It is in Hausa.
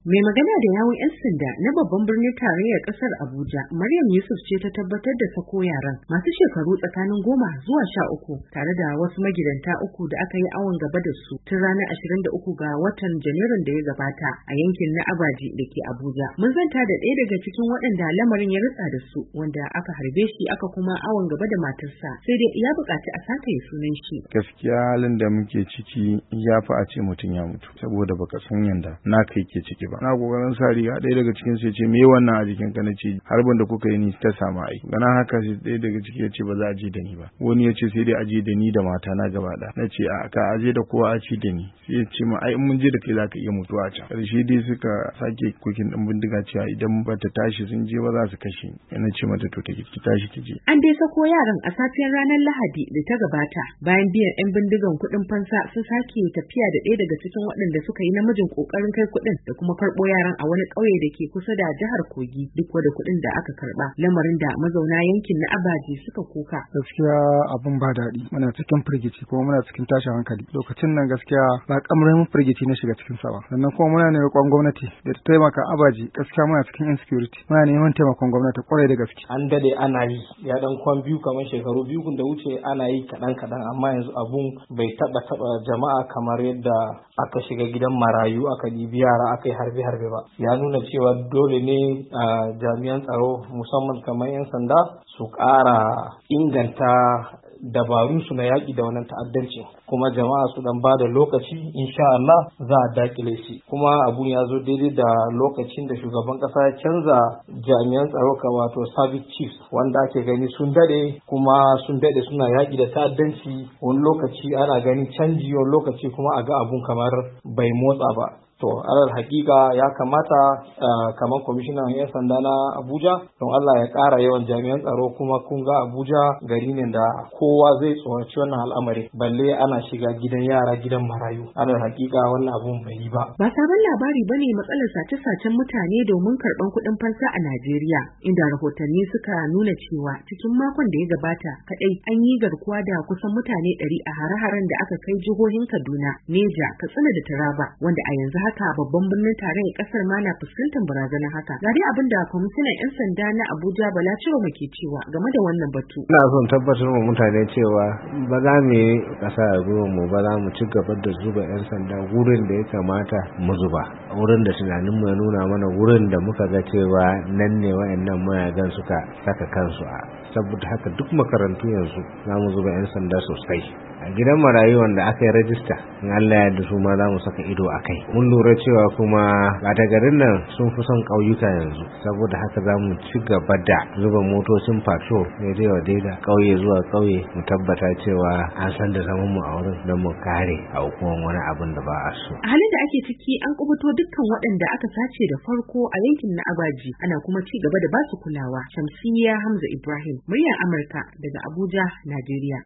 Mai magana da yawun 'yan sanda na babban birnin tarayyar ƙasar Abuja, Maryam Yusuf ce ta tabbatar da sako yaran masu shekaru tsakanin 10 zuwa 13 tare da wasu magidanta 3 da aka yi awon gaba da su tun ranar 23 ga watan Janairun da ya gabata a yankin na Abaji da ke Abuja. Mun zanta da ɗaya daga cikin waɗanda lamarin ya ritsa da su wanda aka harbe shi aka kuma awon gaba da matarsa, sai dai ya buƙaci a saka ya sunan shi. Gaskiya halin da muke ciki ya fi a ce mutum ya mutu saboda baka san yanda naka yake ciki ba. Na kokarin sa riga ɗaya daga cikin su ya ce me wannan a jikin ka, nace harbin da kuka yi ni ta samu aiki. Gana haka sai ɗaya daga ciki ya ce ba za a je da ni ba. Wani ya ce sai dai a je da ni da mata na gaba ɗaya. Nace a ka aje da kowa a ci da ni. Sai ya ce ma ai in mun je da kai za ka iya mutuwa a can. Karshe dai suka sake kokin ɗin bindiga cewa idan ba ta tashi sun je ba za su kashe ni. Yana ce mata to ki tashi ki je. An dai sako yaran a safiyar ranar Lahadi da ta gabata bayan biyan 'yan bindigan kuɗin fansa sun sake tafiya da ɗaya daga cikin waɗanda suka yi namijin ƙoƙarin kai kuɗin da kuma karɓo yaran a wani ƙauye da ke kusa da jihar Kogi duk da kuɗin da aka karɓa, lamarin da mazauna yankin na Abaji suka koka. Gaskiya abun ba daɗi, muna cikin firgici kuma muna cikin tashin hankali. Lokacin nan gaskiya ba kamarin firgici na shiga cikin sa ba. Sannan kuma muna neman gwamnati da ta taimaka Abaji, gaskiya muna cikin insecurity. Muna neman taimakon gwamnati kwarai da gaske. An dade ana yi, ya dan kwan biyu kamar shekaru biyu da wuce ana yi kaɗan amma yanzu abun bai taɓa jama'a kamar yadda aka shiga gidan marayu aka ɗibi yara aka yi harbe ba. Ya nuna cewa dole ne jami'an tsaro musamman kamar 'yan sanda su ƙara inganta dabarunsu na yaƙi da wannan ta'addanci, kuma jama'a su dan ba da lokaci insha Allah za a dakile shi. Kuma abun ya zo daidai da lokacin da shugaban ƙasa ya canza jami'an tsaro wato service chiefs wanda ake gani sun dade suna yaƙi da ta'addanci. Wani lokaci ana gani canji, wani lokaci kuma a ga abun kamar bai motsa ba. To, alal hakika ya kamata kamar kwamishinan 'yan sanda na Abuja, don Allah ya ƙara yawan jami'an tsaro, kuma kun ga Abuja gari ne da kowa zai tsoraci wannan al'amari, balle ana shiga gidan yara, gidan marayu. Alal hakika wannan abun bai yi ba. Ba sabon labari bane matsalar sace-sacen mutane domin karɓan kuɗin fansa a Najeriya, inda rahotanni suka nuna cewa cikin makon da ya gabata kaɗai an yi garkuwa da kusan mutane 100 a hare-haren da aka kai jihohin Kaduna, Neja, Katsina da Taraba, wanda a yanzu haka babban birnin tarayyar kasar ma na fuskantar barazanar haka. Ga dai abin da kwamishinan 'yan sanda na Abuja Bala Ciroma ke cewa game da wannan batu. Ina son tabbatar wa mutane cewa ba za mu yi ƙasa a ruwan mu ba, za mu ci gaba da zuba 'yan sanda wurin da ya kamata mu zuba, wurin da tunanin mu ya nuna mana, wurin da muka ga cewa nan ne wayannan mayagan suka saka kansu a. Saboda haka duk makarantu yanzu za mu zuba 'yan sanda sosai. A gidan marayu wanda aka yi rajista, in Allah ya da su ma za mu saka ido a kai. Mun lura cewa kuma ɓata garin nan sun fi son ƙauyuka yanzu, saboda haka za mu ci gaba da zuba motocin patrol daidai wa daida ƙauye zuwa ƙauye, mu tabbata cewa an san da zaman mu a wurin don mu kare aukuwan wani abin da ba a so. A halin da ake ciki an kubuto dukkan waɗanda aka sace da farko a yankin na Abaji, ana kuma ci gaba da basu kulawa. Shamsiyya Hamza Ibrahim, muryar Amurka daga Abuja, Najeriya.